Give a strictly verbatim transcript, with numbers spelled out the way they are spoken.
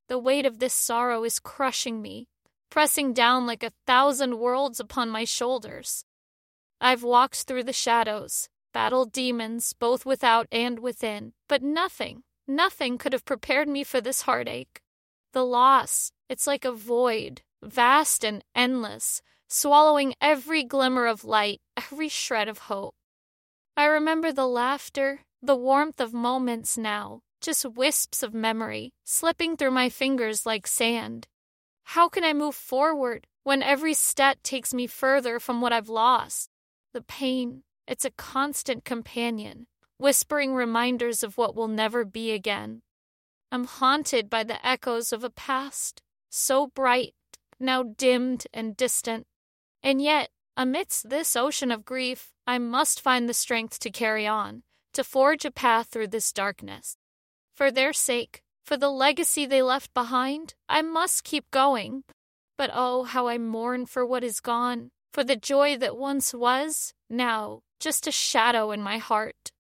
The weight of this sorrow is crushing me, pressing down like a thousand worlds upon my shoulders. I've walked through the shadows, battled demons both without and within, but nothing, nothing could have prepared me for this heartache. The loss, it's like a void, vast and endless, swallowing every glimmer of light, every shred of hope. I remember the laughter, the warmth of moments now, just wisps of memory, slipping through my fingers like sand. How can I move forward when every step takes me further from what I've lost? The pain, it's a constant companion, whispering reminders of what will never be again. I'm haunted by the echoes of a past, so bright, now dimmed and distant. And yet, amidst this ocean of grief, I must find the strength to carry on, to forge a path through this darkness. For their sake, for the legacy they left behind, I must keep going. But oh, how I mourn for what is gone, for the joy that once was, now just a shadow in my heart.